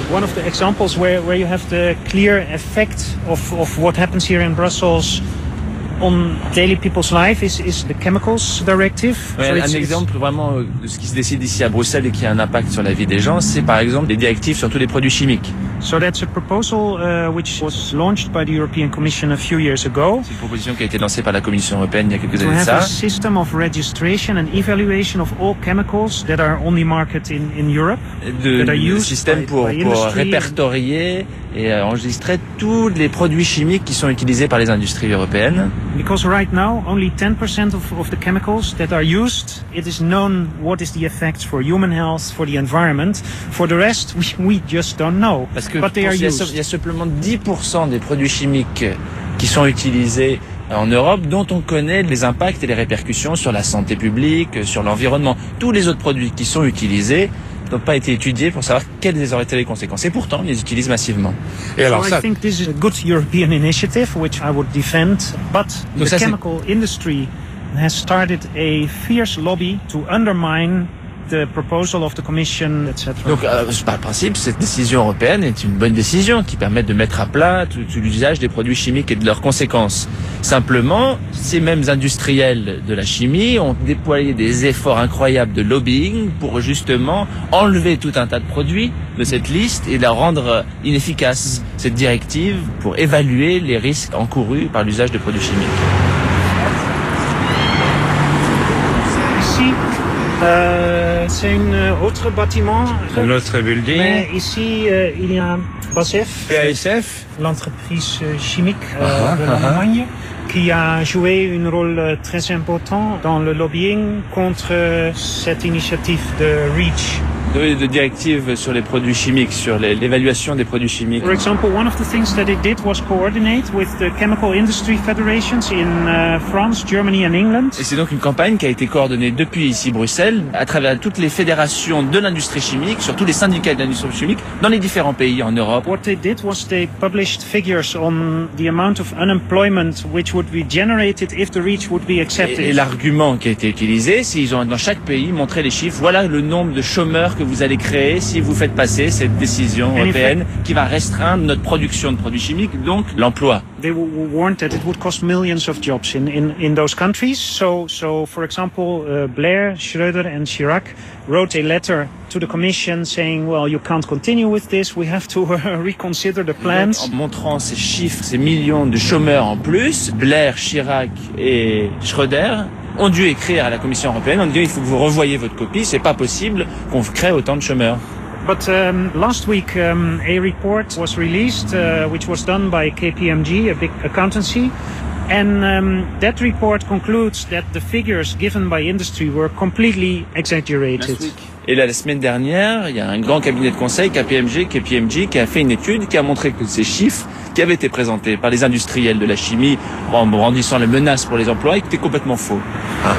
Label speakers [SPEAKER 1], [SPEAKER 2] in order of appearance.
[SPEAKER 1] One of the examples where you have the clear effect of what happens here in Brussels on daily people's life is the Chemicals Directive.
[SPEAKER 2] Ouais, un exemple vraiment de ce qui se décide ici à Bruxelles et qui a un impact sur la vie des gens, c'est par exemple des directives sur tous les produits chimiques.
[SPEAKER 1] So that's a proposal which was launched by the European Commission a few years ago.
[SPEAKER 2] C'est une proposition qui a été lancée par la Commission européenne il y a quelques années de
[SPEAKER 1] To have
[SPEAKER 2] ça.
[SPEAKER 1] a system of registration and evaluation of all chemicals that are on the market in Europe.
[SPEAKER 2] De système pour répertorier et enregistrer tous les produits chimiques qui sont utilisés par les industries européennes.
[SPEAKER 1] Because right now, only 10% of the chemicals that are used, it is known what is the effects for human health, for the environment. For the rest, we just don't know.
[SPEAKER 2] Parce que
[SPEAKER 1] but they are used.
[SPEAKER 2] Il y a simplement 10% des produits chimiques qui sont utilisés en Europe dont on connaît les impacts et les répercussions sur la santé publique, sur l'environnement. Tous les autres produits qui sont utilisés n'ont pas été étudiés pour savoir quelles auraient été les conséquences. Et pourtant, ils les utilisent massivement.
[SPEAKER 1] Et alors I think this is a good European initiative, which I would defend. But the chemical industry has started a fierce lobby to undermine the proposal of the Commission, etc.
[SPEAKER 2] Donc, par le principe, cette décision européenne est une bonne décision qui permet de mettre à plat tout l'usage des produits chimiques et de leurs conséquences. Simplement, ces mêmes industriels de la chimie ont déployé des efforts incroyables de lobbying pour justement enlever tout un tas de produits de cette liste et la rendre inefficace, cette directive, pour évaluer les risques encourus par l'usage de produits chimiques.
[SPEAKER 1] Ici, c'est un autre bâtiment.
[SPEAKER 3] C'est notre building.
[SPEAKER 1] Mais ici, il y a
[SPEAKER 3] BASF,
[SPEAKER 1] l'entreprise chimique de l'Allemagne, qui a joué un rôle très important dans le lobbying contre cette initiative de REACH.
[SPEAKER 2] De directives sur les produits chimiques, sur l'évaluation des produits chimiques.
[SPEAKER 1] For example, one of the things that it did was coordinate with the chemical industry federations in France, Germany and England.
[SPEAKER 2] Et c'est donc une campagne qui a été coordonnée depuis ici Bruxelles, à travers toutes les fédérations de l'industrie chimique, sur tous les syndicats de l'industrie chimique, dans les différents pays en Europe.
[SPEAKER 1] What they did was they published figures on the amount of unemployment which would be generated if the REACH would be accepted.
[SPEAKER 2] Et l'argument qui a été utilisé, c'est qu'ils ont dans chaque pays montré les chiffres. Voilà le nombre de chômeurs que vous allez créer si vous faites passer cette décision européenne qui va restreindre notre production de produits chimiques, donc l'emploi.
[SPEAKER 1] They warned that it would cost millions of jobs in those countries. So for example, Blair, Schröder and Chirac wrote a letter to the Commission saying, well, you can't continue with this. We have to reconsider the plans.
[SPEAKER 2] En montrant ces chiffres, ces millions de chômeurs en plus, Blair, Chirac et Schröder ont dû écrire à la Commission européenne en disant il faut que vous revoyiez votre copie, c'est pas possible qu'on crée autant de chômeurs.
[SPEAKER 1] But last week a report was released which was done by KPMG, a big accountancy, and that report concludes that the figures given by industry were completely exaggerated.
[SPEAKER 2] Et là, la semaine dernière, il y a un grand cabinet de conseil, KPMG, qui a fait une étude qui a montré que ces chiffres qui avaient été présentés par les industriels de la chimie en brandissant les menaces pour les emplois étaient complètement faux.